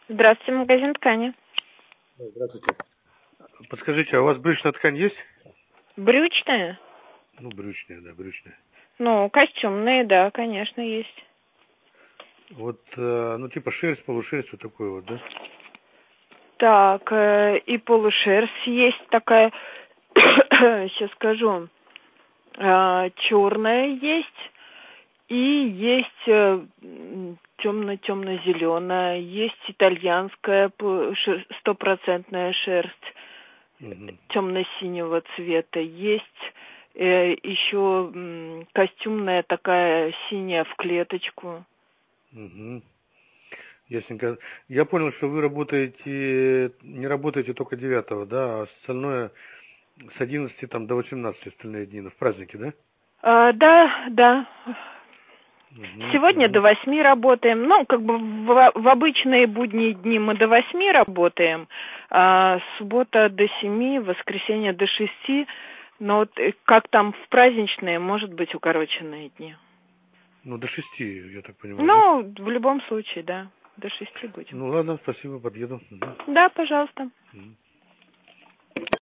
Здравствуйте, магазин ткани. Здравствуйте. Подскажите, а у вас брючная ткань есть? Брючная? Ну, брючная, да, брючная. Ну, костюмные, да, конечно, есть. Вот, ну, типа шерсть, полушерсть, вот такой вот, да? Так, и полушерсть есть такая, сейчас скажу, черная есть, и есть темно-темно-зеленая, есть итальянская стопроцентная шерсть, Угу. темно-синего цвета, есть еще костюмная такая синяя в клеточку. Угу. Ясненько. Я понял, что вы работаете, не работаете только 9, да, а остальное с 11 там, до 18 остальные дни, ну, в праздники, да? Да, да. Угу, Сегодня до угу. 8 работаем. Ну, как бы в обычные будние дни мы до 8 работаем, а суббота до 7, воскресенье до 6. Но вот как там в праздничные, может быть, укороченные дни. Ну, до 6, я так понимаю, да? Ну, в любом случае, да. До 6 будем. Ну, ладно, спасибо, подъеду. Угу. Да, пожалуйста. Угу.